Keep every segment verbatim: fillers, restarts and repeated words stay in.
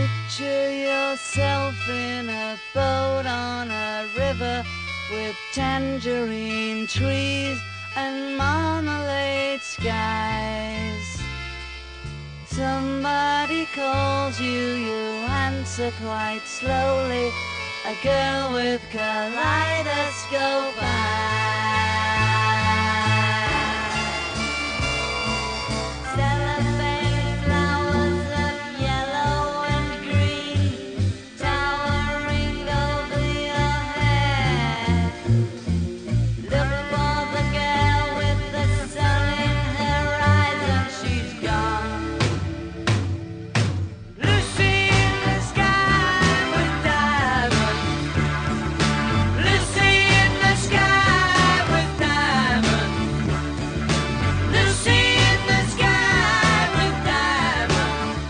Picture yourself in a boat on a river with tangerine trees and marmalade skies. Somebody calls you, you answer quite slowly. A girl with kaleidoscope eyes. Cellophane flowers of yellow and green towering over your head. Look for the girl with the sun in her eyes and she's gone. Lucy in the sky with diamonds. Lucy in the sky with diamonds. Lucy in the sky with diamonds.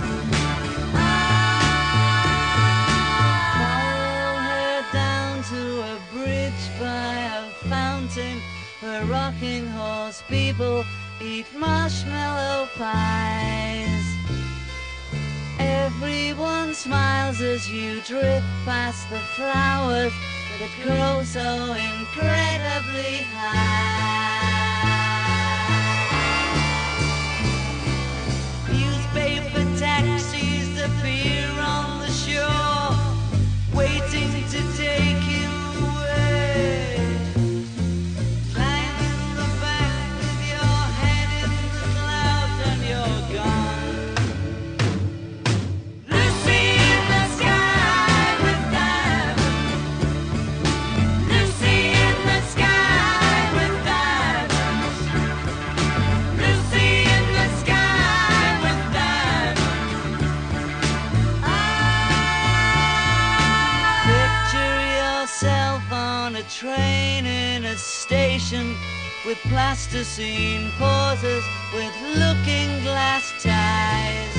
Follow her down to a bridge by a fountain where rocking horse people eat marshmallow pies. Everyone smiles as you drift past the flowers that grow so incredibly high. Newspaper taxis appear on the shore, waiting to take you away. Climb in the back with your head in the clouds and you're gone. Lucy in the sky with diamonds. Lucy in the sky with diamonds. Lucy in the sky with diamonds. Picture yourself on a train in a station with plasticine pauses with looking glass ties.